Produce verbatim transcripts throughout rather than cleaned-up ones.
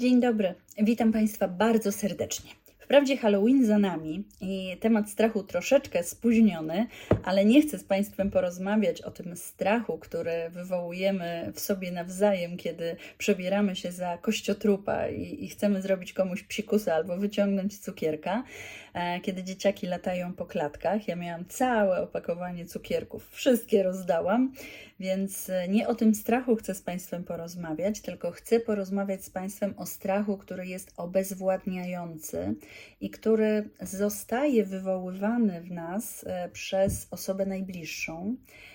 Dzień dobry, witam Państwa bardzo serdecznie. Wprawdzie Halloween za nami i temat strachu troszeczkę spóźniony, ale nie chcę z Państwem porozmawiać o tym strachu, który wywołujemy w sobie nawzajem, kiedy przebieramy się za kościotrupa i, i chcemy zrobić komuś psikusa albo wyciągnąć cukierka, kiedy dzieciaki latają po klatkach. Ja miałam całe opakowanie cukierków, wszystkie rozdałam, więc nie o tym strachu chcę z Państwem porozmawiać, tylko chcę porozmawiać z Państwem o strachu, który jest obezwładniający i który zostaje wywoływany w nas przez osobę najbliższą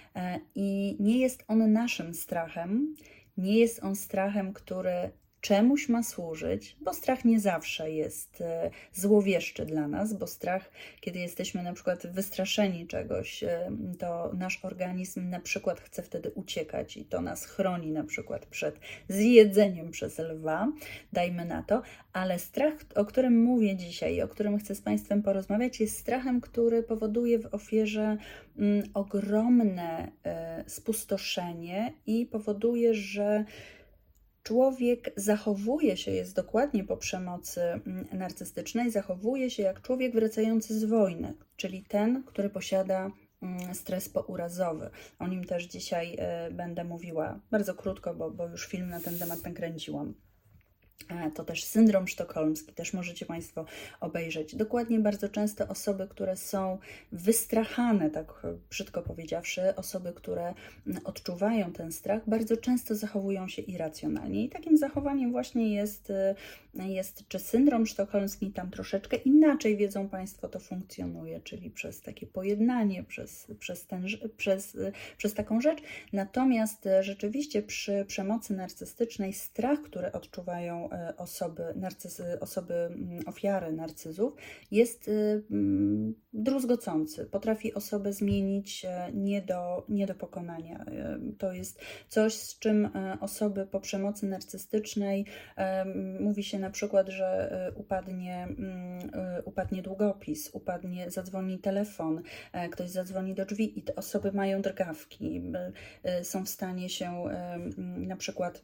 i nie jest on naszym strachem, nie jest on strachem, który czemuś ma służyć, bo strach nie zawsze jest złowieszczy dla nas, bo strach, kiedy jesteśmy na przykład wystraszeni czegoś, to nasz organizm na przykład chce wtedy uciekać i to nas chroni na przykład przed zjedzeniem przez lwa, dajmy na to, ale strach, o którym mówię dzisiaj i o którym chcę z Państwem porozmawiać, jest strachem, który powoduje w ofierze mm, ogromne y, spustoszenie i powoduje, że człowiek zachowuje się, jest dokładnie po przemocy narcystycznej, zachowuje się jak człowiek wracający z wojny, czyli ten, który posiada stres pourazowy. O nim też dzisiaj będę mówiła bardzo krótko, bo, bo już film na ten temat nakręciłam. To też syndrom sztokholmski, też możecie Państwo obejrzeć. Dokładnie bardzo często osoby, które są wystrachane, tak brzydko powiedziawszy, osoby, które odczuwają ten strach, bardzo często zachowują się irracjonalnie. I takim zachowaniem właśnie jest, jest czy syndrom sztokholmski, tam troszeczkę inaczej, wiedzą Państwo, to funkcjonuje, czyli przez takie pojednanie, przez, przez, ten, przez, przez taką rzecz. Natomiast rzeczywiście przy przemocy narcystycznej strach, który odczuwają osoby, narcyzy, osoby ofiary narcyzów, jest druzgocący. Potrafi osobę zmienić nie do, nie do pokonania. To jest coś, z czym osoby po przemocy narcystycznej, mówi się na przykład, że upadnie, upadnie długopis, upadnie, zadzwoni telefon, ktoś zadzwoni do drzwi i te osoby mają drgawki, są w stanie się na przykład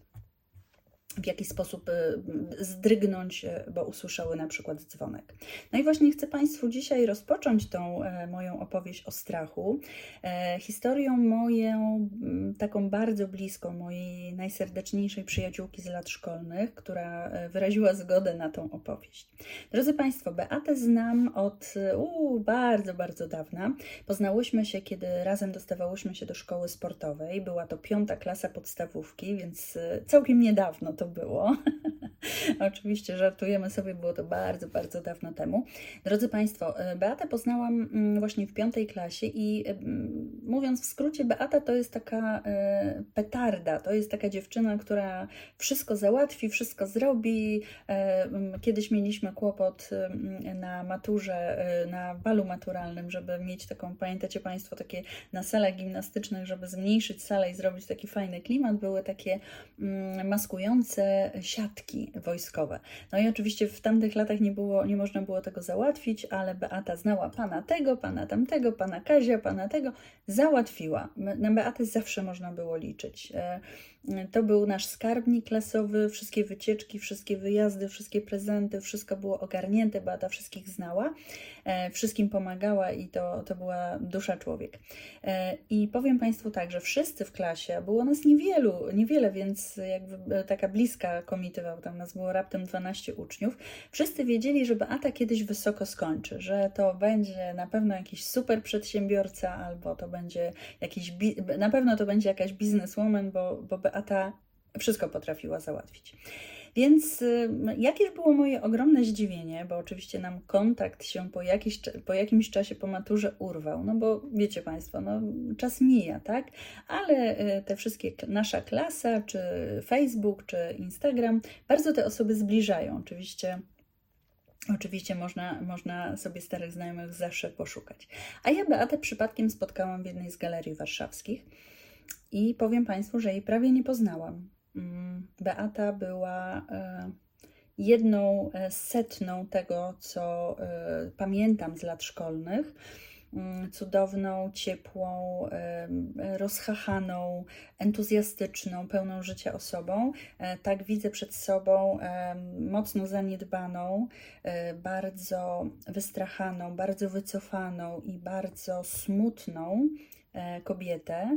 w jakiś sposób zdrygnąć, bo usłyszały na przykład dzwonek. No i właśnie chcę Państwu dzisiaj rozpocząć tą moją opowieść o strachu historią moją, taką bardzo bliską, mojej najserdeczniejszej przyjaciółki z lat szkolnych, która wyraziła zgodę na tą opowieść. Drodzy Państwo, Beatę znam od uu, bardzo, bardzo dawna. Poznałyśmy się, kiedy razem dostawałyśmy się do szkoły sportowej. Była to piąta klasa podstawówki, więc całkiem niedawno to było. Oczywiście żartujemy sobie, było to bardzo, bardzo dawno temu. Drodzy Państwo, Beatę poznałam właśnie w piątej klasie i mówiąc w skrócie, Beata to jest taka petarda, to jest taka dziewczyna, która wszystko załatwi, wszystko zrobi. Kiedyś mieliśmy kłopot na maturze, na balu maturalnym, żeby mieć taką, pamiętacie Państwo, takie na salach gimnastycznych, żeby zmniejszyć salę i zrobić taki fajny klimat, były takie maskujące siatki wojskowe. No i oczywiście w tamtych latach nie było, nie można było tego załatwić, ale Beata znała pana tego, pana tamtego, pana Kazia, pana tego, załatwiła. Na Beatę zawsze można było liczyć. To był nasz skarbnik klasowy, wszystkie wycieczki, wszystkie wyjazdy, wszystkie prezenty, wszystko było ogarnięte, Beata wszystkich znała, wszystkim pomagała i to, to była dusza człowiek. I powiem Państwu tak, że wszyscy w klasie, było nas niewielu, niewiele, więc jakby taka bliska komitywa, tam nas było raptem dwanaście uczniów, wszyscy wiedzieli, że Beata kiedyś wysoko skończy, że to będzie na pewno jakiś super przedsiębiorca, albo to będzie jakiś, na pewno to będzie jakaś bizneswoman, bo, bo Beata wszystko potrafiła załatwić. Więc jakież było moje ogromne zdziwienie, bo oczywiście nam kontakt się po, jakiś, po jakimś czasie po maturze urwał, no bo wiecie Państwo, no czas mija, tak? Ale te wszystkie, nasza klasa, czy Facebook, czy Instagram, bardzo te osoby zbliżają. Oczywiście Oczywiście można, można sobie starych znajomych zawsze poszukać. A ja Beatę przypadkiem spotkałam w jednej z galerii warszawskich i powiem Państwu, że jej prawie nie poznałam. Beata była jedną setną tego, co pamiętam z lat szkolnych. cudowną, ciepłą, rozchachaną, entuzjastyczną, pełną życia osobą. Tak widzę przed sobą mocno zaniedbaną, bardzo wystrachaną, bardzo wycofaną i bardzo smutną kobietę.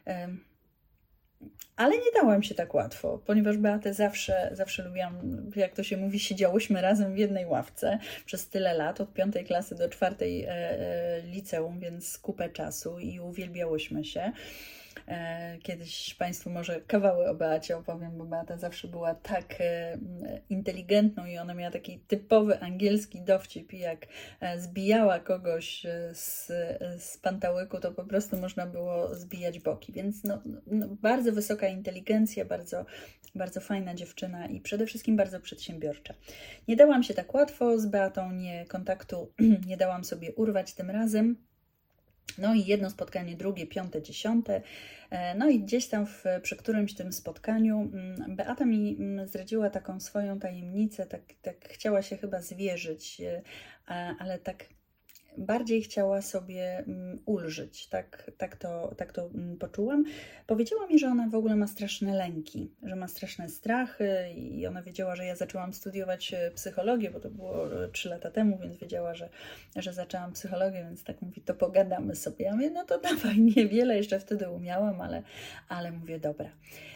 Ale nie dałam się tak łatwo, ponieważ Beatę zawsze, zawsze lubiłam, jak to się mówi, siedziałyśmy razem w jednej ławce przez tyle lat, od piątej klasy do czwartej e, e, liceum, więc kupę czasu i uwielbiałyśmy się. E, kiedyś Państwu może kawały o Beacie opowiem, bo Beata zawsze była tak e, inteligentną i ona miała taki typowy angielski dowcip i jak e, zbijała kogoś z, z pantałyku, to po prostu można było zbijać boki, więc no, no, bardzo wysoka inteligencja, bardzo, bardzo fajna dziewczyna i przede wszystkim bardzo przedsiębiorcza. Nie dałam się tak łatwo, z Beatą nie, kontaktu nie dałam sobie urwać tym razem. No i jedno spotkanie, drugie, piąte, dziesiąte. No i gdzieś tam w, przy którymś tym spotkaniu Beata mi zdradziła taką swoją tajemnicę, tak, tak chciała się chyba zwierzyć, ale tak bardziej chciała sobie ulżyć, tak, tak, to, tak to poczułam. Powiedziała mi, że ona w ogóle ma straszne lęki, że ma straszne strachy i ona wiedziała, że ja zaczęłam studiować psychologię, bo to było trzy lata temu, więc wiedziała, że, że zaczęłam psychologię, więc tak mówi, to pogadamy sobie. Ja mówię, no to dawaj, niewiele jeszcze wtedy umiałam, ale, ale mówię, dobra.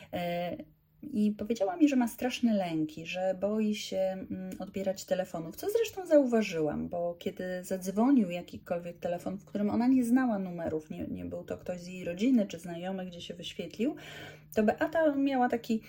I powiedziała mi, że ma straszne lęki, że boi się odbierać telefonów, co zresztą zauważyłam, bo kiedy zadzwonił jakikolwiek telefon, w którym ona nie znała numerów, nie, nie był to ktoś z jej rodziny czy znajomy, gdzie się wyświetlił, to Beata miała taki,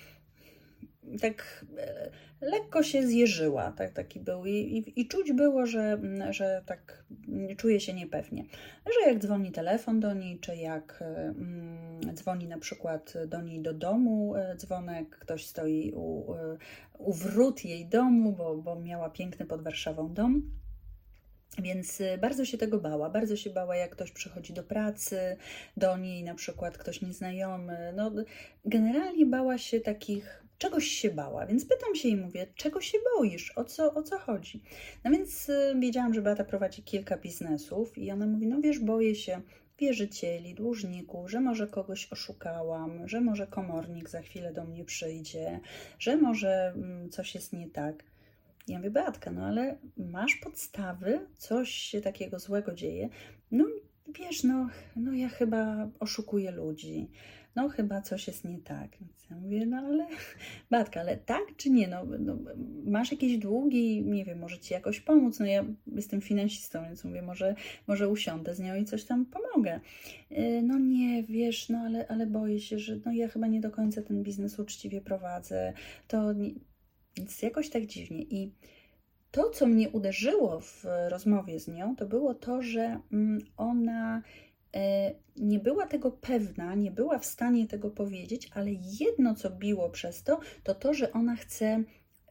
tak lekko się zjeżyła, tak, taki był I, i, i czuć było, że, że tak czuje się niepewnie, że jak dzwoni telefon do niej, czy jak mm, dzwoni na przykład do niej do domu dzwonek, ktoś stoi u, u wrót jej domu, bo, bo miała piękny pod Warszawą dom. Więc bardzo się tego bała, bardzo się bała, jak ktoś przychodzi do pracy, do niej na przykład ktoś nieznajomy. No, generalnie bała się takich, czegoś się bała, więc pytam się i mówię, czego się boisz, o co, o co chodzi? No więc wiedziałam, że Beata prowadzi kilka biznesów i ona mówi, no wiesz, boję się wierzycieli, dłużników, że może kogoś oszukałam, że może komornik za chwilę do mnie przyjdzie, że może coś jest nie tak. Ja mówię, Beatka, no ale masz podstawy, coś się takiego złego dzieje. No wiesz, no, no ja chyba oszukuję ludzi, no chyba coś jest nie tak. Więc ja mówię, no ale Beatka, ale tak czy nie? No, no, masz jakieś długi, nie wiem, może Ci jakoś pomóc? No ja jestem finansistą, więc mówię, może, może usiądę z nią i coś tam pomogę. No nie, wiesz, no ale, ale boję się, że no ja chyba nie do końca ten biznes uczciwie prowadzę. To nie... Więc jakoś tak dziwnie. I to, co mnie uderzyło w rozmowie z nią, to było to, że ona nie była tego pewna, nie była w stanie tego powiedzieć, ale jedno, co biło przez to, to to, że ona chce,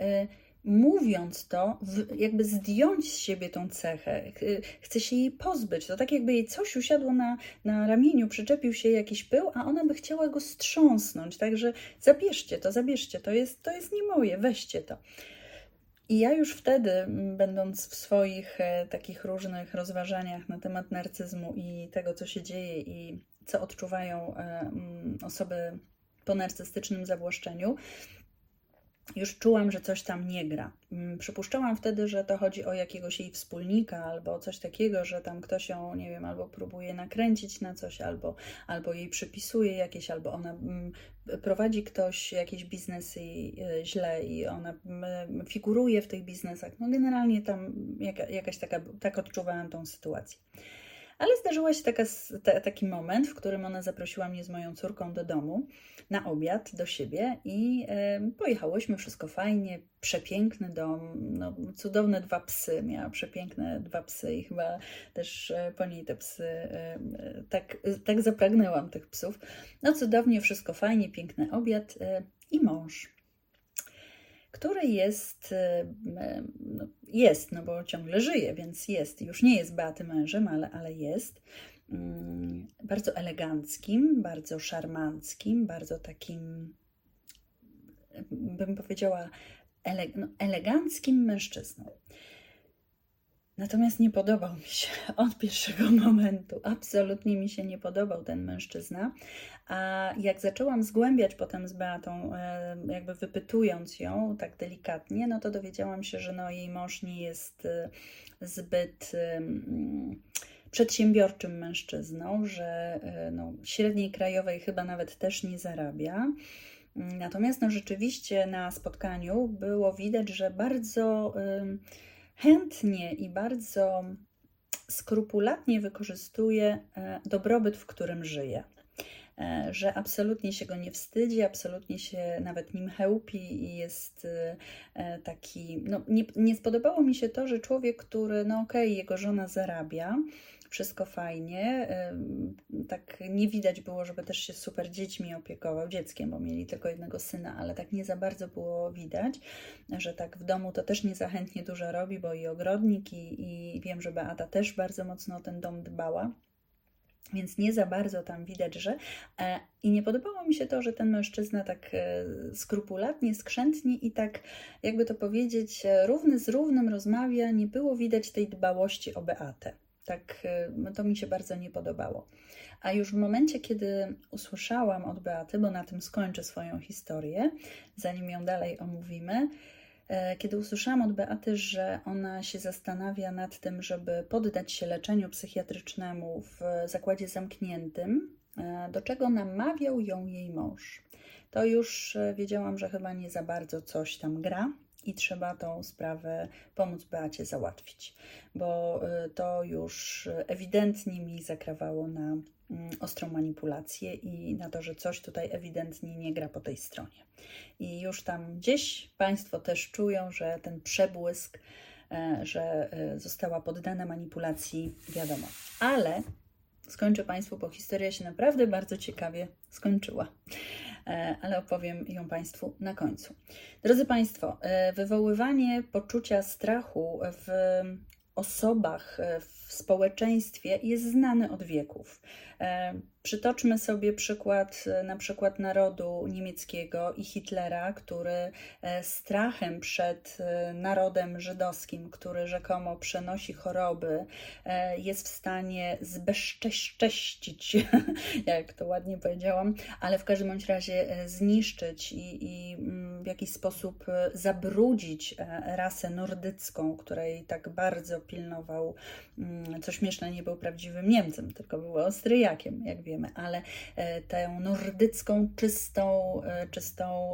mówiąc to, jakby zdjąć z siebie tą cechę, chce się jej pozbyć. To tak jakby jej coś usiadło na, na ramieniu, przyczepił się jakiś pył, a ona by chciała go strząsnąć, także zabierzcie to, zabierzcie, to jest, to jest nie moje, weźcie to. I ja już wtedy, będąc w swoich e, takich różnych rozważaniach na temat narcyzmu i tego, co się dzieje i co odczuwają e, osoby po narcystycznym zawłaszczeniu, już czułam, że coś tam nie gra. Przypuszczałam wtedy, że to chodzi o jakiegoś jej wspólnika albo coś takiego, że tam ktoś ją, nie wiem, albo próbuje nakręcić na coś, albo, albo jej przypisuje jakieś, albo ona mm, prowadzi ktoś jakiś biznes i, y, źle i ona y, figuruje w tych biznesach. No generalnie tam jaka, jakaś taka, tak odczuwałam tą sytuację. Ale zdarzyła się taka, ta, taki moment, w którym ona zaprosiła mnie z moją córką do domu na obiad do siebie i e, pojechałyśmy, wszystko fajnie, przepiękny dom, no, cudowne dwa psy, miała przepiękne dwa psy i chyba też e, po niej te psy, e, tak, tak zapragnęłam tych psów. No cudownie, wszystko fajnie, piękny obiad e, i mąż, który jest, no jest, no bo ciągle żyje, więc jest, już nie jest Beaty mężem, ale, ale jest, um, bardzo eleganckim, bardzo szarmanckim, bardzo takim, bym powiedziała, ele, no, eleganckim mężczyzną. Natomiast nie podobał mi się od pierwszego momentu. Absolutnie mi się nie podobał ten mężczyzna. A jak zaczęłam zgłębiać potem z Beatą, e, jakby wypytując ją tak delikatnie, no to dowiedziałam się, że no jej mąż nie jest e, zbyt e, przedsiębiorczym mężczyzną, że e, no, średniej krajowej chyba nawet też nie zarabia. Natomiast no, rzeczywiście na spotkaniu było widać, że bardzo e, chętnie i bardzo skrupulatnie wykorzystuje e, dobrobyt, w którym żyje. E, że absolutnie się go nie wstydzi, absolutnie się nawet nim chełpi i jest e, taki... No, nie, nie spodobało mi się to, że człowiek, który, no okej, okay, jego żona zarabia, wszystko fajnie, tak nie widać było, żeby też się super dziećmi opiekował, dzieckiem, bo mieli tylko jednego syna, ale tak nie za bardzo było widać, że tak w domu to też nie za chętnie dużo robi, bo i ogrodnik i, i wiem, że Beata też bardzo mocno o ten dom dbała. Więc nie za bardzo tam widać, że... I nie podobało mi się to, że ten mężczyzna tak skrupulatnie, skrzętnie i tak, jakby to powiedzieć, równy z równym rozmawia, nie było widać tej dbałości o Beatę. Tak, to mi się bardzo nie podobało. A już w momencie, kiedy usłyszałam od Beaty, bo na tym skończę swoją historię, zanim ją dalej omówimy, kiedy usłyszałam od Beaty, że ona się zastanawia nad tym, żeby poddać się leczeniu psychiatrycznemu w zakładzie zamkniętym, do czego namawiał ją jej mąż, to już wiedziałam, że chyba nie za bardzo coś tam gra i trzeba tą sprawę pomóc Beacie załatwić, bo to już ewidentnie mi zakrawało na ostrą manipulację i na to, że coś tutaj ewidentnie nie gra po tej stronie. I już tam gdzieś Państwo też czują, że ten przebłysk, że została poddana manipulacji, wiadomo. Ale skończę Państwu, bo historia się naprawdę bardzo ciekawie skończyła. Ale opowiem ją Państwu na końcu. Drodzy Państwo, wywoływanie poczucia strachu w osobach, w społeczeństwie jest znane od wieków. Przytoczmy sobie przykład na przykład narodu niemieckiego i Hitlera, który strachem przed narodem żydowskim, który rzekomo przenosi choroby, jest w stanie zbezcześcić, jak to ładnie powiedziałam, ale w każdym bądź razie zniszczyć i, i w jakiś sposób zabrudzić rasę nordycką, której tak bardzo pilnował. Co śmieszne, nie był prawdziwym Niemcem, tylko był Austriakiem, jak wiemy, ale tę nordycką, czystą, czystą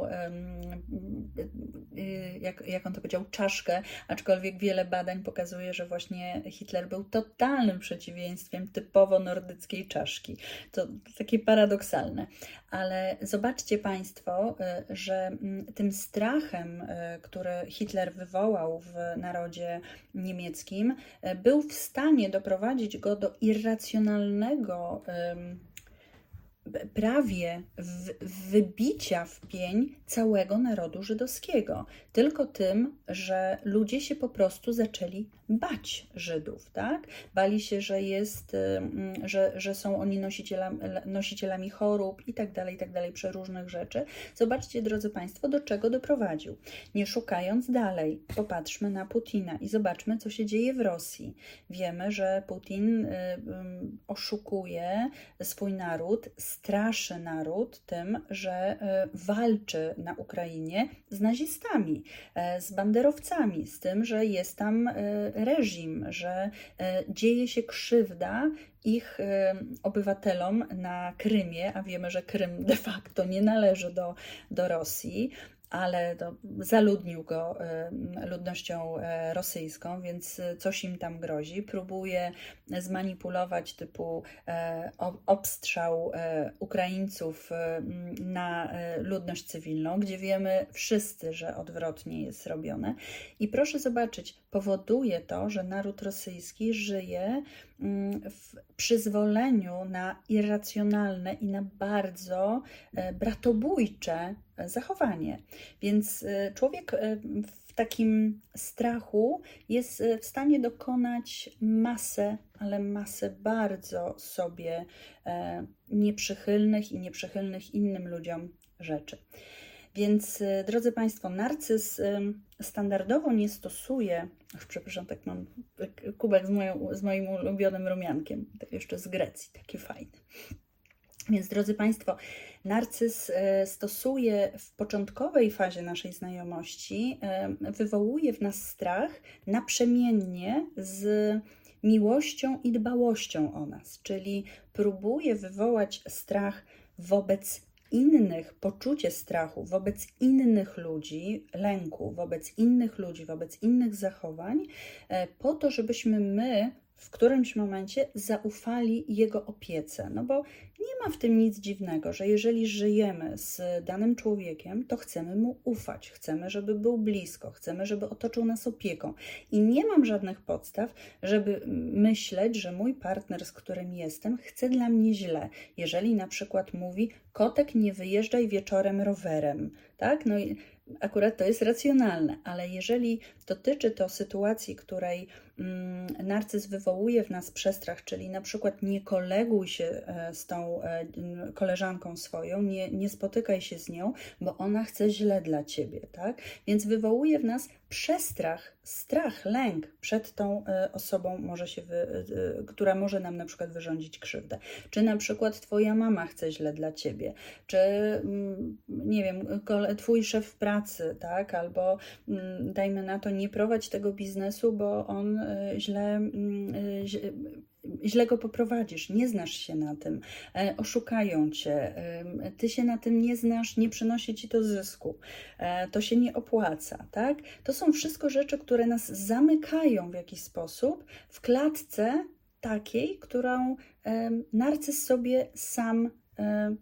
jak, jak on to powiedział, czaszkę, aczkolwiek wiele badań pokazuje, że właśnie Hitler był totalnym przeciwieństwem typowo nordyckiej czaszki. To takie paradoksalne, ale zobaczcie Państwo, że tym strachem, który Hitler wywołał w narodzie niemieckim, był w stanie doprowadzić go do irracjonalnego prawie w, wybicia w pień całego narodu żydowskiego. Tylko tym, że ludzie się po prostu zaczęli bać Żydów, tak? Bali się, że jest, że, że są oni nosicielami, nosicielami chorób i tak dalej, i tak dalej, przeróżnych rzeczy. Zobaczcie, drodzy Państwo, do czego doprowadził. Nie szukając dalej, popatrzmy na Putina i zobaczmy, co się dzieje w Rosji. Wiemy, że Putin oszukuje swój naród, straszy naród tym, że walczy na Ukrainie z nazistami, z banderowcami, z tym, że jest tam reżim, że dzieje się krzywda ich obywatelom na Krymie, a wiemy, że Krym de facto nie należy do, do Rosji, ale to zaludnił go ludnością rosyjską, więc coś im tam grozi. Próbuje zmanipulować typu obstrzał Ukraińców na ludność cywilną, gdzie wiemy wszyscy, że odwrotnie jest robione. I proszę zobaczyć, powoduje to, że naród rosyjski żyje w przyzwoleniu na irracjonalne i na bardzo bratobójcze zachowanie. Więc człowiek w takim strachu jest w stanie dokonać masę, ale masę bardzo sobie nieprzychylnych i nieprzychylnych innym ludziom rzeczy. Więc, drodzy Państwo, narcyz standardowo nie stosuje, ach, przepraszam, tak mam kubek z, moją, z moim ulubionym rumiankiem, tak jeszcze z Grecji, taki fajny. Więc, drodzy Państwo, narcyz stosuje w początkowej fazie naszej znajomości, wywołuje w nas strach naprzemiennie z miłością i dbałością o nas, czyli próbuje wywołać strach wobec innych, poczucie strachu wobec innych ludzi, lęku wobec innych ludzi, wobec innych zachowań, po to, żebyśmy my w którymś momencie zaufali jego opiece. No bo nie ma w tym nic dziwnego, że jeżeli żyjemy z danym człowiekiem, to chcemy mu ufać, chcemy, żeby był blisko, chcemy, żeby otoczył nas opieką. I nie mam żadnych podstaw, żeby myśleć, że mój partner, z którym jestem, chce dla mnie źle. Jeżeli na przykład mówi: kotek, nie wyjeżdżaj wieczorem rowerem, tak? No i akurat to jest racjonalne, ale jeżeli dotyczy to sytuacji, której mm, narcyz wywołuje w nas przestrach, czyli na przykład nie koleguj się e, z tą e, koleżanką swoją, nie, nie spotykaj się z nią, bo ona chce źle dla ciebie, tak? Więc wywołuje w nas przestrach, strach, lęk przed tą e, osobą, może się wy, e, która może nam na przykład wyrządzić krzywdę. Czy na przykład twoja mama chce źle dla ciebie, czy mm, nie wiem, kole, twój szef w pracy, tak? Albo mm, dajmy na to, nie prowadź tego biznesu, bo on y, źle, y, źle, źle go poprowadzisz, nie znasz się na tym, e, oszukają cię, e, ty się na tym nie znasz, nie przynosi ci to zysku, e, to się nie opłaca, tak? To są wszystko rzeczy, które nas zamykają w jakiś sposób w klatce takiej, którą e, narcyz sobie sam e,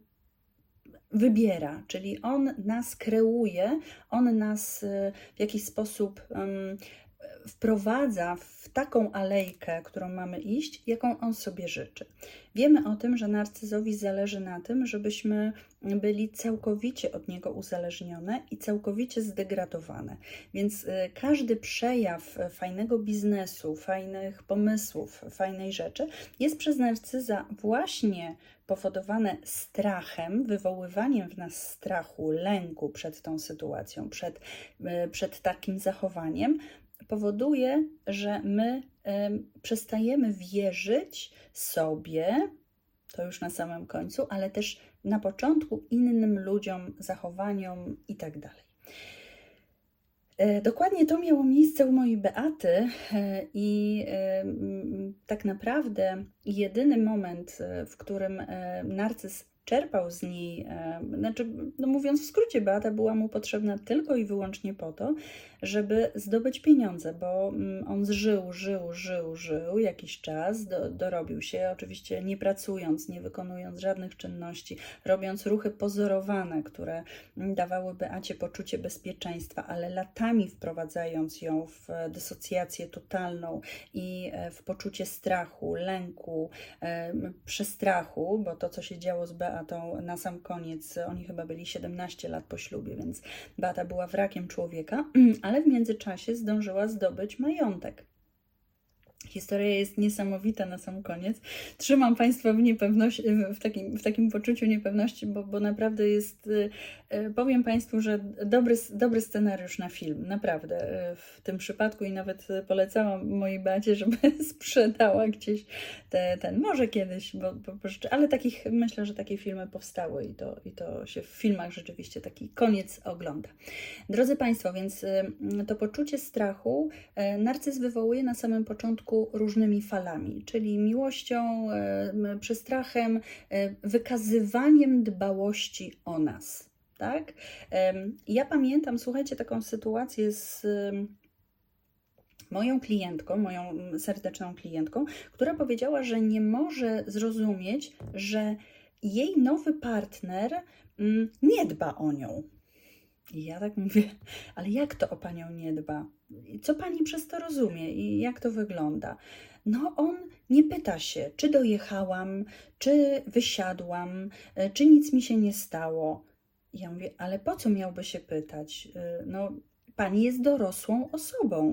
wybiera, czyli on nas kreuje, on nas w jakiś sposób um, wprowadza w taką alejkę, którą mamy iść, jaką on sobie życzy. Wiemy o tym, że narcyzowi zależy na tym, żebyśmy byli całkowicie od niego uzależnione i całkowicie zdegradowane. Więc każdy przejaw fajnego biznesu, fajnych pomysłów, fajnej rzeczy jest przez narcyza właśnie powodowane strachem, wywoływaniem w nas strachu, lęku przed tą sytuacją, przed, przed takim zachowaniem, powoduje, że my y, przestajemy wierzyć sobie, to już na samym końcu, ale też na początku innym ludziom, zachowaniom i tak dalej. Dokładnie to miało miejsce u mojej Beaty i tak naprawdę jedyny moment, w którym narcyz czerpał z niej, znaczy, no mówiąc w skrócie, Beata była mu potrzebna tylko i wyłącznie po to, żeby zdobyć pieniądze, bo on żył, żył, żył, żył jakiś czas, do, dorobił się, oczywiście nie pracując, nie wykonując żadnych czynności, robiąc ruchy pozorowane, które dawały Beacie poczucie bezpieczeństwa, ale latami wprowadzając ją w dysocjację totalną i w poczucie strachu, lęku, przestrachu, bo to, co się działo z Beatą na sam koniec, oni chyba byli siedemnaście lat po ślubie, więc Beata była wrakiem człowieka, ale w międzyczasie zdążyła zdobyć majątek. Historia jest niesamowita na sam koniec. Trzymam Państwa w niepewności, w takim, w takim poczuciu niepewności, bo, bo naprawdę jest, powiem Państwu, że dobry, dobry scenariusz na film, naprawdę w tym przypadku i nawet polecałam mojej Beacie, żeby sprzedała gdzieś te, ten, może kiedyś, bo, bo, ale takich, myślę, że takie filmy powstały i to, i to się w filmach rzeczywiście taki koniec ogląda. Drodzy Państwo, więc to poczucie strachu narcyz wywołuje na samym początku różnymi falami, czyli miłością, e, przestrachem, e, wykazywaniem dbałości o nas. Tak? E, ja pamiętam, słuchajcie, taką sytuację z e, moją klientką, moją serdeczną klientką, która powiedziała, że nie może zrozumieć, że jej nowy partner mm, nie dba o nią. I ja tak mówię, ale jak to o Panią nie dba? Co Pani przez to rozumie i jak to wygląda? No on nie pyta się, czy dojechałam, czy wysiadłam, czy nic mi się nie stało. I ja mówię, ale po co miałby się pytać? No Pani jest dorosłą osobą.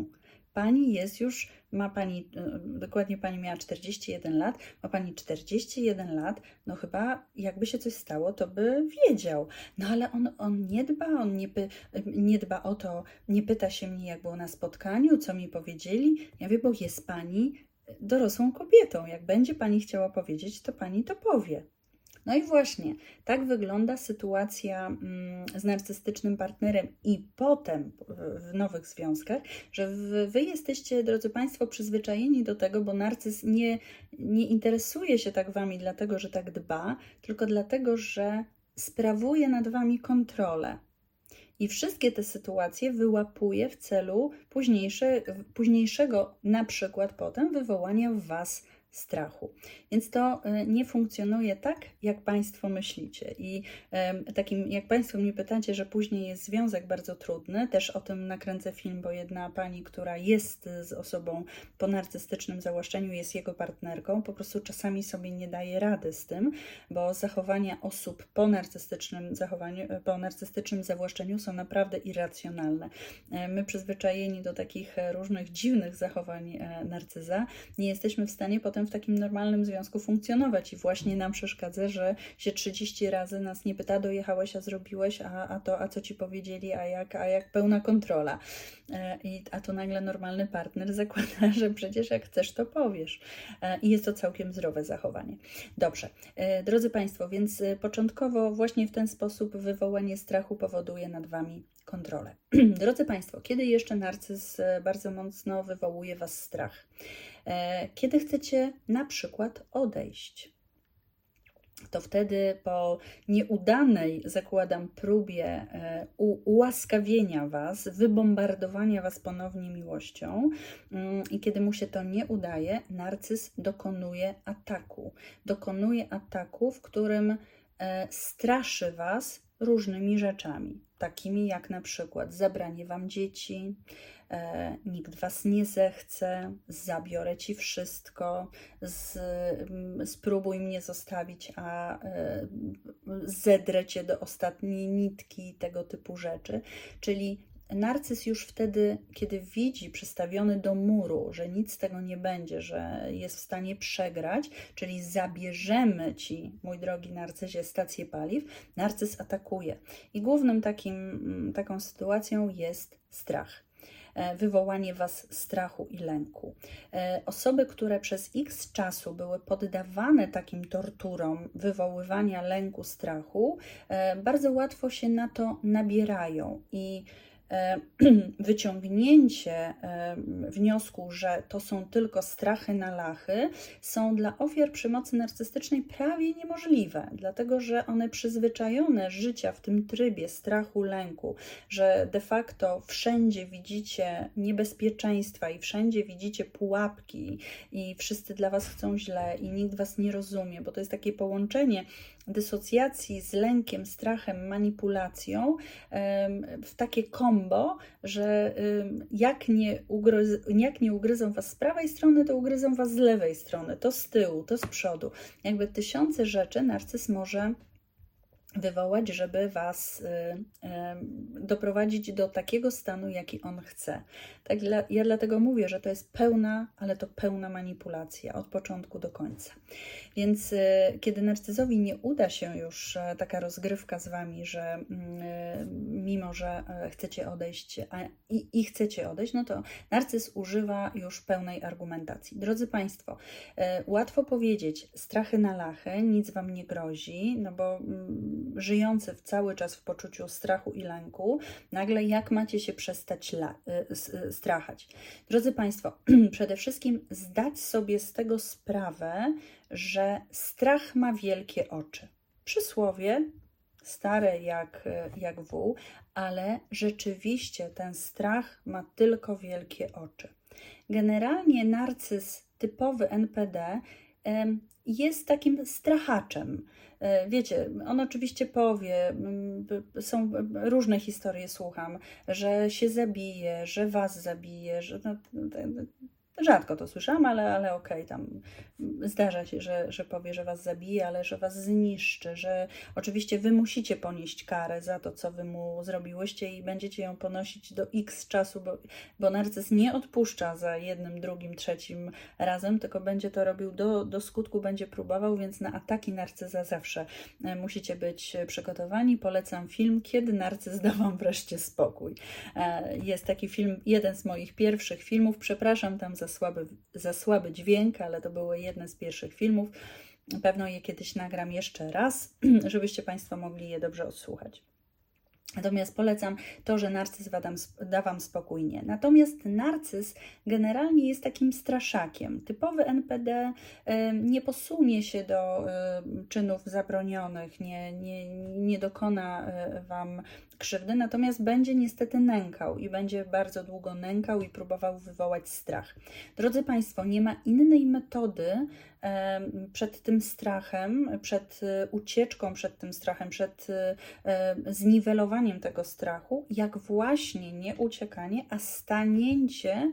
Pani jest już, ma Pani, dokładnie Pani miała czterdzieści jeden lat, ma Pani czterdzieści jeden lat, no chyba jakby się coś stało, to by wiedział. No ale on, on nie dba, on nie, py, nie dba o to, nie pyta się mnie, jak było na spotkaniu, co mi powiedzieli. Ja wiem, bo jest Pani dorosłą kobietą. Jak będzie Pani chciała powiedzieć, to Pani to powie. No i właśnie, tak wygląda sytuacja z narcystycznym partnerem i potem w nowych związkach, że Wy jesteście, drodzy Państwo, przyzwyczajeni do tego, bo narcyz nie, nie interesuje się tak Wami dlatego, że tak dba, tylko dlatego, że sprawuje nad Wami kontrolę. I wszystkie te sytuacje wyłapuje w celu późniejsze, późniejszego na przykład potem wywołania w Was strachu. Więc to nie funkcjonuje tak, jak Państwo myślicie. I takim, jak Państwo mnie pytacie, że później jest związek bardzo trudny, też o tym nakręcę film, bo jedna pani, która jest z osobą po narcystycznym zawłaszczeniu, jest jego partnerką, po prostu czasami sobie nie daje rady z tym, bo zachowania osób po narcystycznym zachowaniu, po narcystycznym zawłaszczeniu są naprawdę irracjonalne. My przyzwyczajeni do takich różnych dziwnych zachowań narcyza, nie jesteśmy w stanie potem w takim normalnym związku funkcjonować i właśnie nam przeszkadza, że się trzydzieści razy nas nie pyta, dojechałeś, a zrobiłeś, a, a to, a co Ci powiedzieli, a jak, a jak pełna kontrola. I, a to nagle normalny partner zakłada, że przecież jak chcesz, to powiesz. I jest to całkiem zdrowe zachowanie. Dobrze, drodzy Państwo, więc początkowo właśnie w ten sposób wywołanie strachu powoduje nad Wami kontrolę. Drodzy Państwo, kiedy jeszcze narcyz bardzo mocno wywołuje Was strach? Kiedy chcecie na przykład odejść, to wtedy po nieudanej, zakładam, próbie ułaskawienia Was, wybombardowania Was ponownie miłością i kiedy mu się to nie udaje, narcyz dokonuje ataku. Dokonuje ataku, w którym straszy Was różnymi rzeczami, takimi jak na przykład zabranie Wam dzieci, e, nikt Was nie zechce, zabiorę Ci wszystko, z, spróbuj mnie zostawić, a e, zedrę Cię do ostatniej nitki, tego typu rzeczy. Czyli narcyz już wtedy, kiedy widzi przystawiony do muru, że nic z tego nie będzie, że jest w stanie przegrać, czyli zabierzemy Ci, mój drogi narcyzie, stację paliw, narcyz atakuje. I głównym takim, taką sytuacją jest strach. Wywołanie Was strachu i lęku. Osoby, które przez x czasu były poddawane takim torturom wywoływania lęku, strachu, bardzo łatwo się na to nabierają i wyciągnięcie wniosku, że to są tylko strachy na lachy, są dla ofiar przemocy narcystycznej prawie niemożliwe, dlatego że one przyzwyczajone życia w tym trybie strachu, lęku, że de facto wszędzie widzicie niebezpieczeństwa i wszędzie widzicie pułapki i wszyscy dla Was chcą źle i nikt Was nie rozumie, bo to jest takie połączenie dysocjacji z lękiem, strachem, manipulacją w takie kombo, że jak nie, ugryz, jak nie ugryzą Was z prawej strony, to ugryzą Was z lewej strony, to z tyłu, to z przodu. Jakby tysiące rzeczy narcyz może wywołać, żeby Was y, y, doprowadzić do takiego stanu, jaki on chce. Tak, dla, ja dlatego mówię, że to jest pełna, ale to pełna manipulacja od początku do końca. Więc y, kiedy narcyzowi nie uda się już y, taka rozgrywka z Wami, że y, mimo, że y, chcecie odejść a, i, i chcecie odejść, no to narcyz używa już pełnej argumentacji. Drodzy Państwo, y, łatwo powiedzieć strachy na lachę, nic Wam nie grozi, no bo y, żyjący w cały czas w poczuciu strachu i lęku, nagle jak macie się przestać la, y, strachać? Drodzy Państwo, przede wszystkim zdać sobie z tego sprawę, że strach ma wielkie oczy. Przysłowie, stare jak, jak wół, ale rzeczywiście ten strach ma tylko wielkie oczy. Generalnie narcyz typowy N P D jest takim strachaczem. Wiecie, on oczywiście powie, są różne historie, słucham, że się zabije, że Was zabije, że no, Rzadko to słyszałam, ale, ale okej, tam zdarza się, że, że powie, że was zabije, ale że was zniszczy, że oczywiście wy musicie ponieść karę za to, co wy mu zrobiłyście i będziecie ją ponosić do X czasu, bo, bo narcyz nie odpuszcza za jednym, drugim, trzecim razem, tylko będzie to robił do, do skutku, będzie próbował, więc na ataki narcyza zawsze musicie być przygotowani. Polecam film Kiedy narcyz da wam wreszcie spokój. Jest taki film, jeden z moich pierwszych filmów, przepraszam tam za słaby, za słaby dźwięk, ale to były jedne z pierwszych filmów. Pewno je kiedyś nagram jeszcze raz, żebyście Państwo mogli je dobrze odsłuchać. Natomiast polecam to, że narcyz da wam spokój, nie. Natomiast narcyz generalnie jest takim straszakiem. Typowy N P D nie posunie się do czynów zabronionych, nie, nie, nie dokona wam krzywdy, natomiast będzie niestety nękał i będzie bardzo długo nękał i próbował wywołać strach. Drodzy Państwo, nie ma innej metody przed tym strachem, przed ucieczką przed tym strachem, przed zniwelowaniem tego strachu, jak właśnie nie uciekanie, a stanięcie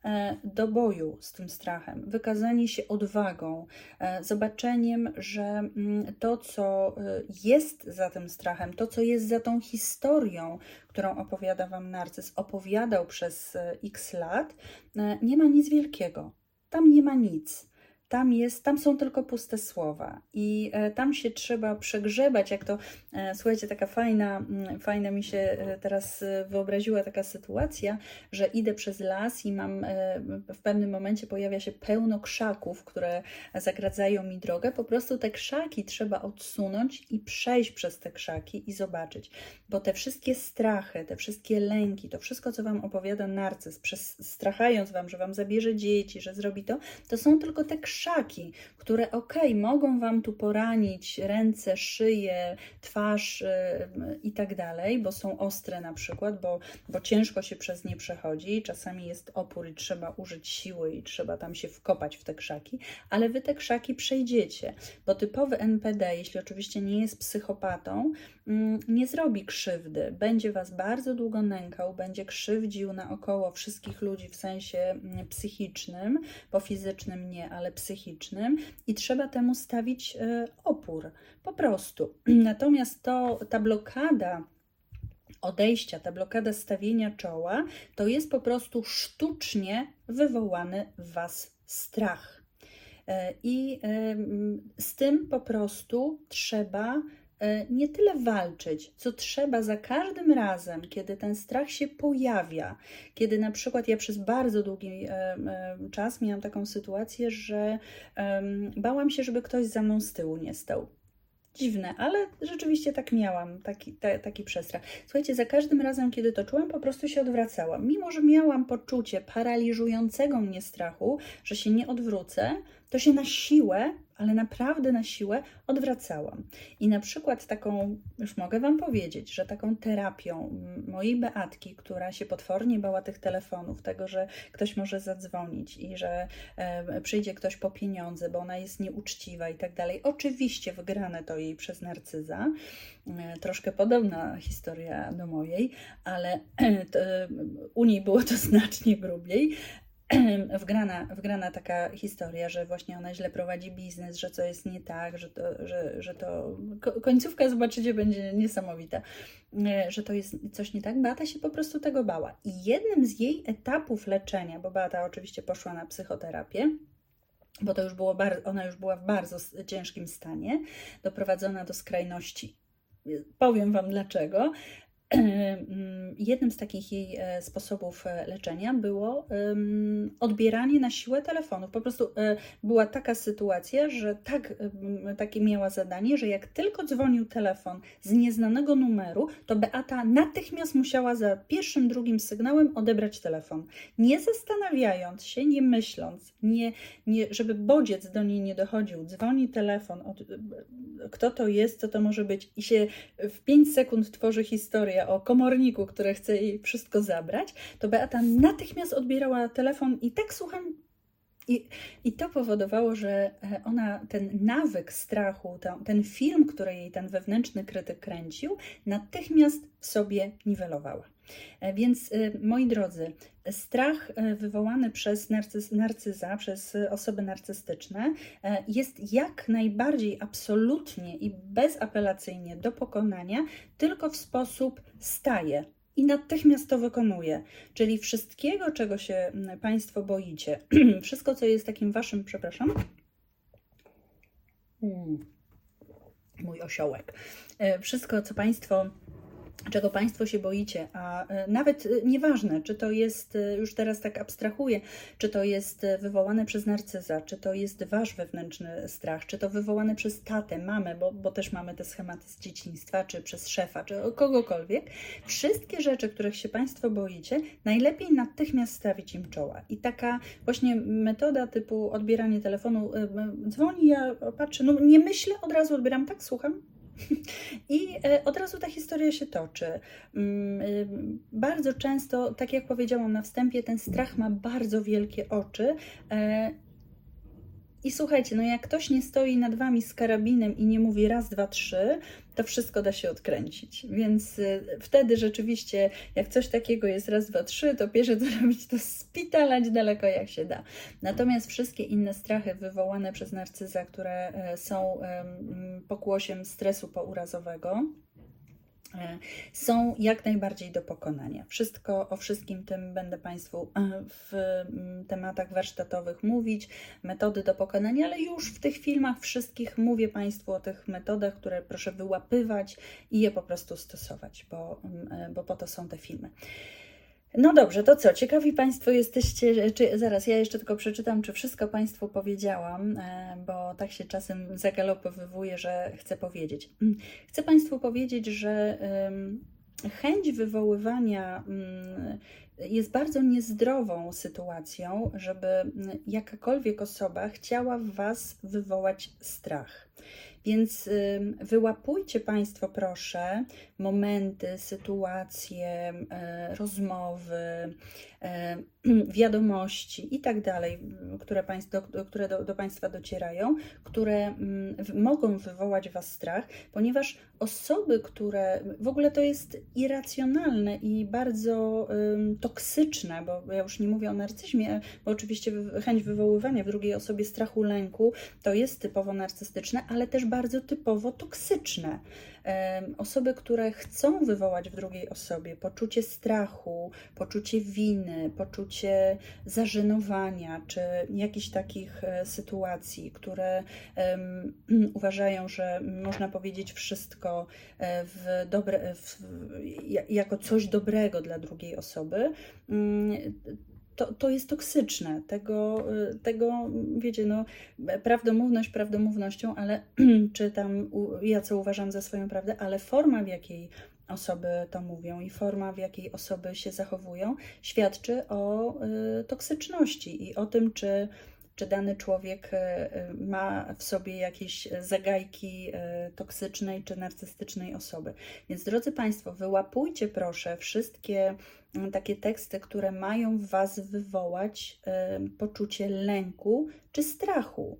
do boju z tym strachem, wykazanie się odwagą, zobaczeniem, że to, co jest za tym strachem, to, co jest za tą historią, którą opowiada wam narcyz, opowiadał przez X lat, nie ma nic wielkiego. Tam nie ma nic. Tam, jest, tam są tylko puste słowa i e, tam się trzeba przegrzebać, jak to, e, słuchajcie, taka fajna, m, fajna mi się e, teraz e, wyobraziła taka sytuacja, że idę przez las i mam, e, w pewnym momencie pojawia się pełno krzaków, które zagradzają mi drogę. Po prostu te krzaki trzeba odsunąć i przejść przez te krzaki i zobaczyć, bo te wszystkie strachy, te wszystkie lęki, to wszystko, co wam opowiada narcyz, przez, strachając wam, że wam zabierze dzieci, że zrobi to, to są tylko te krzaki, krzaki, które okej, okay, mogą wam tu poranić ręce, szyję, twarz yy, i tak dalej, bo są ostre na przykład, bo, bo ciężko się przez nie przechodzi, czasami jest opór i trzeba użyć siły i trzeba tam się wkopać w te krzaki, ale wy te krzaki przejdziecie, bo typowy N P D, jeśli oczywiście nie jest psychopatą, yy, nie zrobi krzywdy, będzie was bardzo długo nękał, będzie krzywdził naokoło wszystkich ludzi w sensie yy, psychicznym, bo fizycznym nie, ale psychicznym i trzeba temu stawić y, opór, po prostu. Natomiast to, ta blokada odejścia, ta blokada stawienia czoła, to jest po prostu sztucznie wywołany w was strach. Y, I y, z tym po prostu trzeba nie tyle walczyć, co trzeba za każdym razem, kiedy ten strach się pojawia, kiedy na przykład ja przez bardzo długi czas miałam taką sytuację, że bałam się, żeby ktoś za mną z tyłu nie stał. Dziwne, ale rzeczywiście tak miałam, taki, ta, taki przestrach. Słuchajcie, za każdym razem, kiedy to czułam, po prostu się odwracałam. Mimo że miałam poczucie paraliżującego mnie strachu, że się nie odwrócę, to się na siłę, ale naprawdę na siłę odwracałam. I na przykład taką, już mogę wam powiedzieć, że taką terapią mojej Beatki, która się potwornie bała tych telefonów, tego, że ktoś może zadzwonić i że e, przyjdzie ktoś po pieniądze, bo ona jest nieuczciwa i tak dalej. Oczywiście wygrane to jej przez narcyza. E, troszkę podobna historia do mojej, ale e, to, u niej było to znacznie grubiej. Wgrana, wgrana taka historia, że właśnie ona źle prowadzi biznes, że co jest nie tak, że to, że, że to końcówka, zobaczycie, będzie niesamowita, że to jest coś nie tak. Beata się po prostu tego bała. I jednym z jej etapów leczenia, bo Beata oczywiście poszła na psychoterapię, bo to już było bar- ona już była w bardzo ciężkim stanie, doprowadzona do skrajności. Powiem wam dlaczego. Jednym z takich jej sposobów leczenia było odbieranie na siłę telefonów. Po prostu była taka sytuacja, że tak, takie miała zadanie, że jak tylko dzwonił telefon z nieznanego numeru, to Beata natychmiast musiała za pierwszym, drugim sygnałem odebrać telefon. Nie zastanawiając się, nie myśląc, nie, nie, żeby bodziec do niej nie dochodził. Dzwoni telefon, od, kto to jest, co to może być i się w pięć sekund tworzy historia o komorniku, który chce jej wszystko zabrać, to Beata natychmiast odbierała telefon i tak słucham, I, I to powodowało, że ona ten nawyk strachu, ten, ten film, który jej ten wewnętrzny krytyk kręcił, natychmiast w sobie niwelowała. Więc moi drodzy, strach wywołany przez narcyz, narcyza, przez osoby narcystyczne jest jak najbardziej absolutnie i bezapelacyjnie do pokonania tylko w sposób staje. I natychmiast to wykonuje. Czyli wszystkiego, czego się Państwo boicie, wszystko, co jest takim Waszym, przepraszam, mm, mój osiołek, wszystko, co Państwo, czego Państwo się boicie, a nawet nieważne, czy to jest, już teraz tak abstrahuję, czy to jest wywołane przez narcyza, czy to jest Wasz wewnętrzny strach, czy to wywołane przez tatę, mamę, bo, bo też mamy te schematy z dzieciństwa, czy przez szefa, czy kogokolwiek. Wszystkie rzeczy, których się Państwo boicie, najlepiej natychmiast stawić im czoła. I taka właśnie metoda typu odbieranie telefonu, dzwoni, ja patrzę, no nie myślę, od razu odbieram, tak, słucham. I od razu ta historia się toczy. Bardzo często, tak jak powiedziałam na wstępie, ten strach ma bardzo wielkie oczy. I słuchajcie, no jak ktoś nie stoi nad Wami z karabinem i nie mówi raz, dwa, trzy, to wszystko da się odkręcić. Więc wtedy rzeczywiście, jak coś takiego jest raz, dwa, trzy, to pierwsze co robić, to spitalać daleko jak się da. Natomiast wszystkie inne strachy wywołane przez narcyza, które są pokłosiem stresu pourazowego, są jak najbardziej do pokonania. Wszystko o wszystkim tym będę Państwu w tematach warsztatowych mówić, metody do pokonania, ale już w tych filmach wszystkich mówię Państwu o tych metodach, które proszę wyłapywać i je po prostu stosować, bo, bo po to są te filmy. No dobrze, to co? Ciekawi Państwo jesteście, czy zaraz ja jeszcze tylko przeczytam, czy wszystko Państwu powiedziałam, bo tak się czasem zagalopowywuję, że chcę powiedzieć. Chcę Państwu powiedzieć, że chęć wywoływania jest bardzo niezdrową sytuacją, żeby jakakolwiek osoba chciała w Was wywołać strach. Więc wyłapujcie Państwo, proszę, momenty, sytuacje, rozmowy, wiadomości i tak dalej, które, państwo, które do, do Państwa docierają, które mogą wywołać Was strach, ponieważ osoby, które, w ogóle to jest irracjonalne i bardzo um, toksyczne, bo ja już nie mówię o narcyzmie, bo oczywiście chęć wywoływania w drugiej osobie strachu, lęku to jest typowo narcystyczne, ale też bardzo typowo toksyczne. Osoby, które chcą wywołać w drugiej osobie poczucie strachu, poczucie winy, poczucie zażenowania, czy jakichś takich sytuacji, które um, uważają, że można powiedzieć wszystko w dobre, w, jako coś dobrego dla drugiej osoby, um, To, to jest toksyczne, tego, tego, wiecie, no, prawdomówność prawdomównością, ale czy tam ja co uważam za swoją prawdę, ale forma, w jakiej osoby to mówią i forma, w jakiej osoby się zachowują, świadczy o y, toksyczności i o tym, czy czy dany człowiek ma w sobie jakieś zagajki toksycznej czy narcystycznej osoby. Więc drodzy Państwo, wyłapujcie proszę wszystkie takie teksty, które mają w Was wywołać poczucie lęku czy strachu.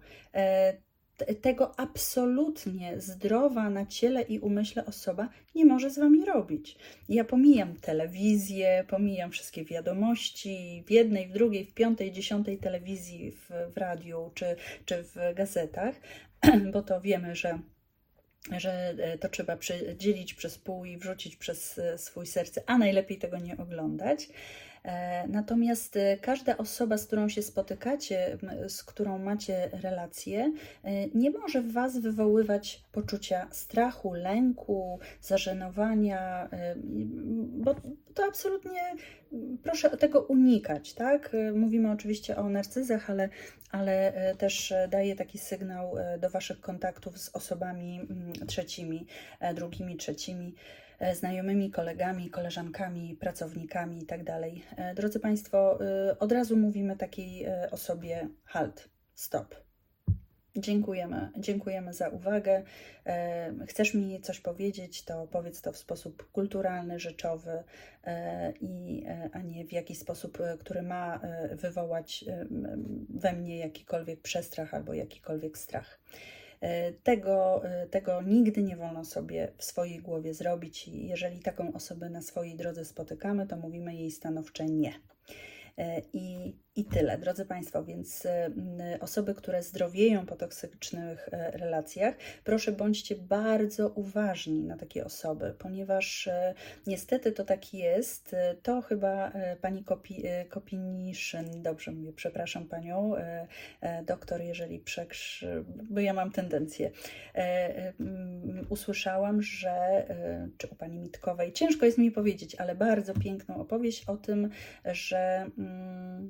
Tego absolutnie zdrowa na ciele i umyśle osoba nie może z Wami robić. Ja pomijam telewizję, pomijam wszystkie wiadomości w jednej, w drugiej, w piątej, dziesiątej telewizji, w, w radiu czy, czy w gazetach, bo to wiemy, że że to trzeba dzielić przez pół i wrzucić przez swój serce, a najlepiej tego nie oglądać. Natomiast każda osoba, z którą się spotykacie, z którą macie relacje, nie może w Was wywoływać poczucia strachu, lęku, zażenowania, bo to absolutnie, proszę tego unikać, tak? Mówimy oczywiście o narcyzach, ale, ale też daję taki sygnał do Waszych kontaktów z osobami trzecimi, drugimi, trzecimi, znajomymi, kolegami, koleżankami, pracownikami i tak dalej. Drodzy Państwo, od razu mówimy takiej osobie halt, stop. Dziękujemy, dziękujemy za uwagę. E, Chcesz mi coś powiedzieć, to powiedz to w sposób kulturalny, rzeczowy, e, i, e, a nie w jakiś sposób, e, który ma e, wywołać e, m, we mnie jakikolwiek przestrach albo jakikolwiek strach. E, Tego, e, tego nigdy nie wolno sobie w swojej głowie zrobić i jeżeli taką osobę na swojej drodze spotykamy, to mówimy jej stanowcze nie. E, I, I tyle, drodzy Państwo, więc e, osoby, które zdrowieją po toksycznych e, relacjach, proszę bądźcie bardzo uważni na takie osoby, ponieważ e, niestety to tak jest. E, To chyba e, pani Kopi, e, Kopiniszyn, dobrze mówię, przepraszam Panią, e, e, doktor, jeżeli przekrz... bo ja mam tendencję. E, e, m, Usłyszałam, że, e, czy u Pani Mitkowej, ciężko jest mi powiedzieć, ale bardzo piękną opowieść o tym, że mm,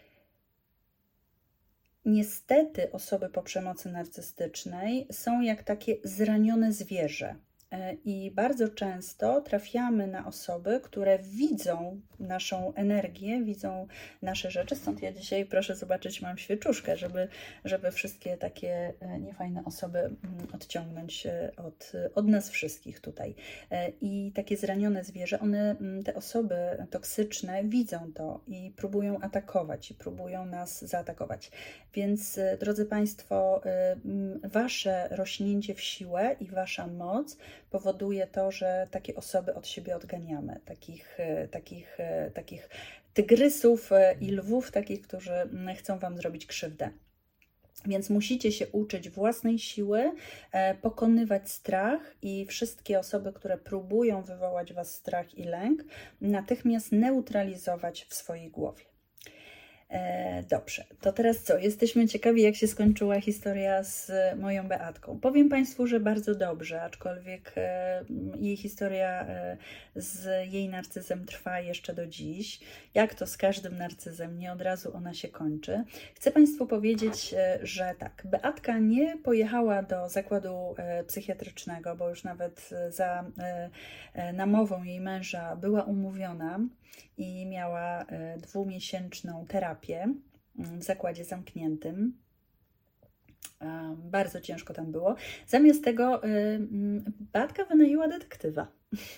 niestety osoby po przemocy narcystycznej są jak takie zranione zwierzę. E, I bardzo często trafiamy na osoby, które widzą naszą energię, widzą nasze rzeczy. Stąd ja dzisiaj, proszę zobaczyć, mam świeczuszkę, żeby, żeby wszystkie takie e, niefajne osoby mm, odciągnąć e, od, od nas wszystkich tutaj. E, I takie zranione zwierzę, one, mm, te osoby toksyczne widzą to i próbują atakować, i próbują nas zaatakować. Więc, e, drodzy Państwo, e, m, Wasze rośnięcie w siłę i Wasza moc powoduje to, że takie osoby od siebie odganiamy, takich, e, takich, e, takich tygrysów e, i lwów, takich, którzy mm, chcą Wam zrobić krzywdę. Więc musicie się uczyć własnej siły, e, pokonywać strach i wszystkie osoby, które próbują wywołać Was strach i lęk, natychmiast neutralizować w swojej głowie. E, dobrze, to teraz co? Jesteśmy ciekawi, jak się skończyła historia z moją Beatką. Powiem Państwu, że bardzo dobrze, aczkolwiek e, jej historia e, z jej narcyzem trwa jeszcze do dziś. Jak to z każdym narcyzem, nie od razu ona się kończy. Chcę Państwu powiedzieć, e, że tak, Beatka nie pojechała do zakładu e, psychiatrycznego, bo już nawet za e, e, namową jej męża była umówiona i miała e, dwumiesięczną terapię w zakładzie zamkniętym. E, Bardzo ciężko tam było. Zamiast tego e, m, Beatka wynajęła detektywa.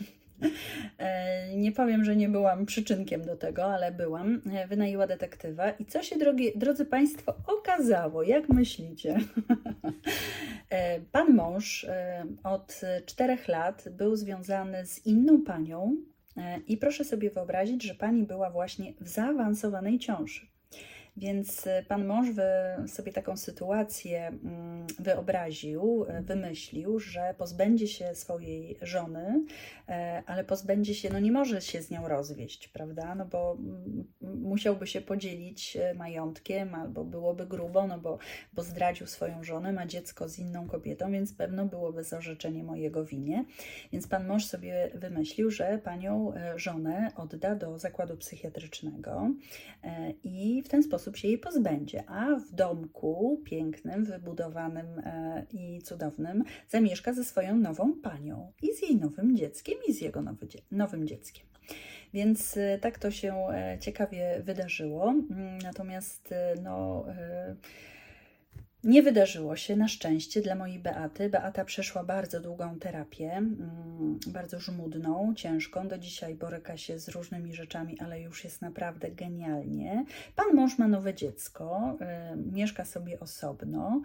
E, Nie powiem, że nie byłam przyczynkiem do tego, ale byłam. E, Wynajęła detektywa i co się, drogi, drodzy Państwo, okazało? Jak myślicie? E, Pan mąż e, od czterech lat był związany z inną panią, i proszę sobie wyobrazić, że pani była właśnie w zaawansowanej ciąży. Więc pan mąż wy, sobie taką sytuację wyobraził, wymyślił, że pozbędzie się swojej żony, ale pozbędzie się, no nie może się z nią rozwieść, prawda? No bo musiałby się podzielić majątkiem, albo byłoby grubo, no bo, bo zdradził swoją żonę, ma dziecko z inną kobietą, więc pewno byłoby zarzeczenie o jego winie. Więc pan mąż sobie wymyślił, że panią żonę odda do zakładu psychiatrycznego i w ten sposób się jej pozbędzie, a w domku pięknym, wybudowanym e, i cudownym zamieszka ze swoją nową panią i z jej nowym dzieckiem i z jego nowy, nowym dzieckiem. Więc e, tak to się e, ciekawie wydarzyło. Natomiast e, no... E, Nie wydarzyło się, na szczęście, dla mojej Beaty. Beata przeszła bardzo długą terapię, bardzo żmudną, ciężką. Do dzisiaj boryka się z różnymi rzeczami, ale już jest naprawdę genialnie. Pan mąż ma nowe dziecko, y, mieszka sobie osobno.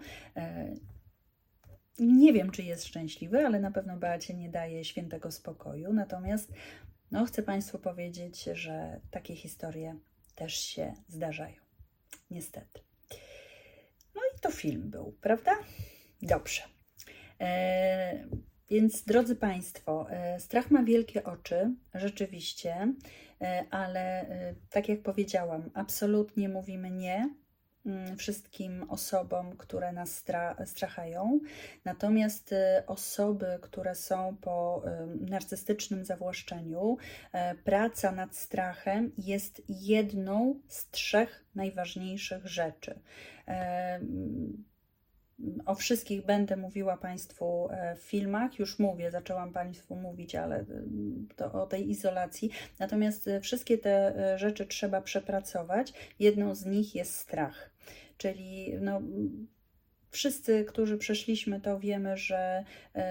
Y, nie wiem, czy jest szczęśliwy, ale na pewno Beacie nie daje świętego spokoju. Natomiast no, chcę Państwu powiedzieć, że takie historie też się zdarzają. Niestety. No i to film był, prawda? Dobrze. E, więc, drodzy Państwo, e, strach ma wielkie oczy, rzeczywiście, e, ale e, tak jak powiedziałam, absolutnie mówimy nie mm, wszystkim osobom, które nas stra strachają. Natomiast e, osoby, które są po e, narcystycznym zawłaszczeniu, e, praca nad strachem jest jedną z trzech najważniejszych rzeczy. E, O wszystkich będę mówiła Państwu w filmach, już mówię, zaczęłam Państwu mówić, ale to o tej izolacji. Natomiast wszystkie te rzeczy trzeba przepracować. Jedną z nich jest strach, czyli no, Wszyscy, którzy przeszliśmy to, wiemy, że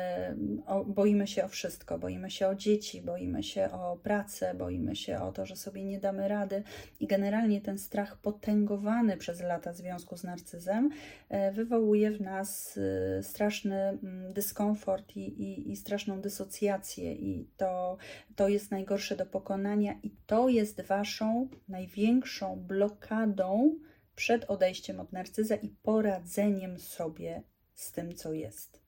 boimy się o wszystko. Boimy się o dzieci, boimy się o pracę, boimy się o to, że sobie nie damy rady. I generalnie ten strach potęgowany przez lata w związku z narcyzem wywołuje w nas straszny dyskomfort i, i, i straszną dysocjację. I to, to jest najgorsze do pokonania i to jest Waszą największą blokadą przed odejściem od narcyza i poradzeniem sobie z tym, co jest.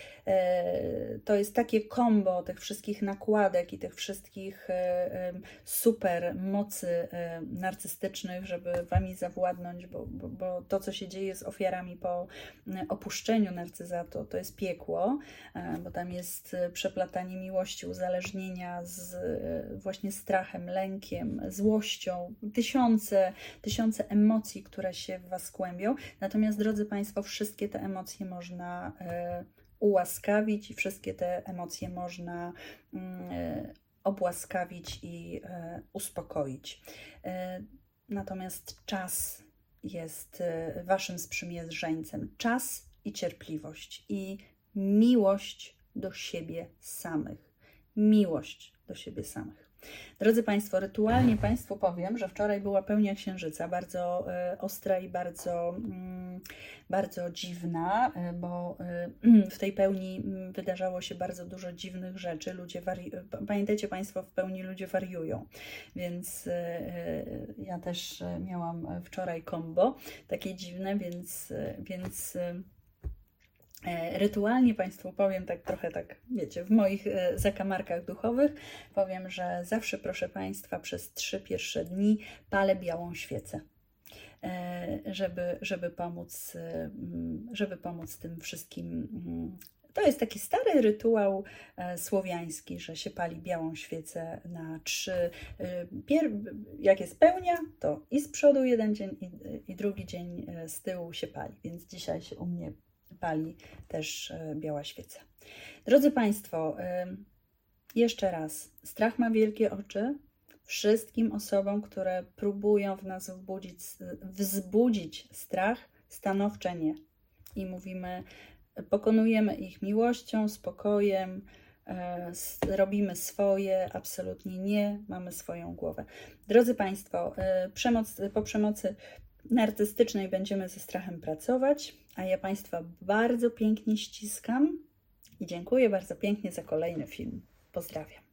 To jest takie kombo tych wszystkich nakładek i tych wszystkich super mocy narcystycznych, żeby Wami zawładnąć, bo, bo, bo to, co się dzieje z ofiarami po opuszczeniu narcyza, to, to jest piekło, bo tam jest przeplatanie miłości, uzależnienia z właśnie strachem, lękiem, złością, tysiące, tysiące emocji, które się w Was kłębią. Natomiast, drodzy Państwo, wszystkie te emocje można ułaskawić i wszystkie te emocje można y, obłaskawić i y, uspokoić. Y, natomiast czas jest y, Waszym sprzymierzeńcem. Czas i cierpliwość i miłość do siebie samych. Miłość do siebie samych. Drodzy Państwo, rytualnie Państwu powiem, że wczoraj była pełnia księżyca, bardzo y, ostra i bardzo, y, bardzo dziwna, y, bo y, w tej pełni wydarzało się bardzo dużo dziwnych rzeczy. Ludzie wari- Pamiętajcie Państwo, w pełni ludzie wariują, więc y, y, ja też miałam wczoraj kombo takie dziwne, więc, y, więc y, rytualnie Państwu powiem, tak trochę tak, wiecie, w moich zakamarkach duchowych, powiem, że zawsze, proszę Państwa, przez trzy pierwsze dni palę białą świecę, żeby, żeby, pomóc, żeby pomóc tym wszystkim. To jest taki stary rytuał słowiański, że się pali białą świecę na trzy. Jak jest pełnia, to i z przodu jeden dzień, i, i drugi dzień z tyłu się pali, więc dzisiaj się u mnie pali też biała świeca. Drodzy Państwo, jeszcze raz, strach ma wielkie oczy. Wszystkim osobom, które próbują w nas wzbudzić, wzbudzić strach, stanowcze nie. I mówimy, pokonujemy ich miłością, spokojem, robimy swoje, absolutnie nie, mamy swoją głowę. Drodzy Państwo, przemoc, po przemocy narcystycznej będziemy ze strachem pracować, a ja Państwa bardzo pięknie ściskam i dziękuję bardzo pięknie za kolejny film. Pozdrawiam.